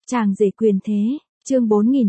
Chàng rể quyền thế, chương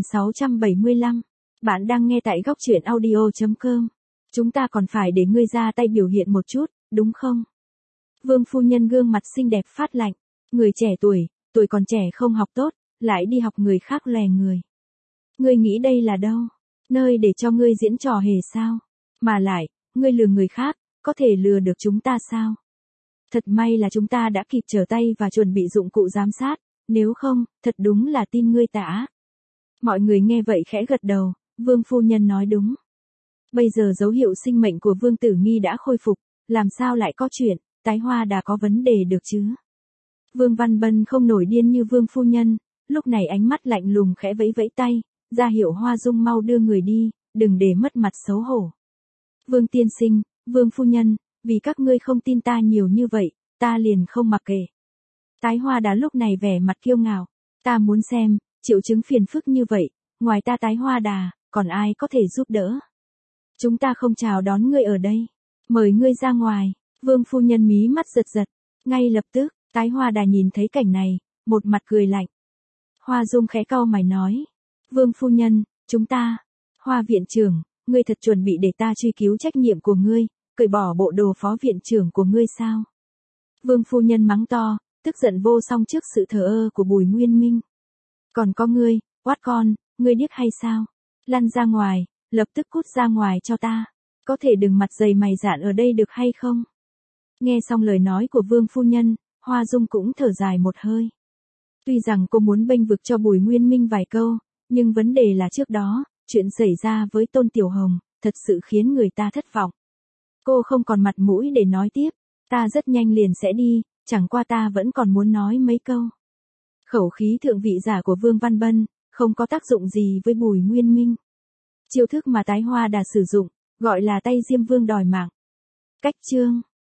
4675. Bạn đang nghe tại góc truyện audio.com. Chúng ta còn phải để ngươi ra tay biểu hiện một chút, đúng không? Vương phu nhân gương mặt xinh đẹp phát lạnh. Người trẻ tuổi còn trẻ không học tốt, lại đi học người khác lè người. Ngươi nghĩ đây là đâu? Nơi để cho ngươi diễn trò hề sao? Mà lại, ngươi lừa người khác, có thể lừa được chúng ta sao? Thật may là chúng ta đã kịp trở tay và chuẩn bị dụng cụ giám sát, nếu không, thật đúng là tin ngươi tả. Mọi người nghe vậy khẽ gật đầu, Vương phu nhân nói đúng. Bây giờ dấu hiệu sinh mệnh của Vương Tử Nghi đã khôi phục, làm sao lại có chuyện, tái hoa đà có vấn đề được chứ? Vương Văn Bân không nổi điên như Vương phu nhân, lúc này ánh mắt lạnh lùng khẽ vẫy vẫy tay, ra hiệu Hoa Dung mau đưa người đi, đừng để mất mặt xấu hổ. Vương tiên sinh, Vương phu nhân, vì các ngươi không tin ta nhiều như vậy, ta liền không mặc kệ. Tái hoa đà lúc này vẻ mặt kiêu ngạo, ta muốn xem, triệu chứng phiền phức như vậy, ngoài ta tái hoa đà, còn ai có thể giúp đỡ. Chúng ta không chào đón ngươi ở đây, mời ngươi ra ngoài. Vương phu nhân mí mắt giật giật, ngay lập tức, tái hoa đà nhìn thấy cảnh này, một mặt cười lạnh. Hoa Dung khẽ cau mày nói, Vương phu nhân, chúng ta, Hoa viện trưởng, ngươi thật chuẩn bị để ta truy cứu trách nhiệm của ngươi, cởi bỏ bộ đồ phó viện trưởng của ngươi sao? Vương phu nhân mắng to, tức giận vô song trước sự thờ ơ của Bùi Nguyên Minh. Còn có ngươi, oát con, ngươi điếc hay sao? Lăn ra ngoài, lập tức cút ra ngoài cho ta. Có thể đừng mặt dày mày dạn ở đây được hay không? Nghe xong lời nói của Vương phu nhân, Hoa Dung cũng thở dài một hơi. Tuy rằng cô muốn bênh vực cho Bùi Nguyên Minh vài câu, nhưng vấn đề là trước đó, chuyện xảy ra với Tôn Tiểu Hồng, thật sự khiến người ta thất vọng. Cô không còn mặt mũi để nói tiếp, ta rất nhanh liền sẽ đi, chẳng qua ta vẫn còn muốn nói mấy câu. Khẩu khí thượng vị giả của Vương Văn Bân, không có tác dụng gì với Bùi Nguyên Minh. Chiêu thức mà tái hoa đà sử dụng, gọi là tay diêm vương đòi mạng. Cách chương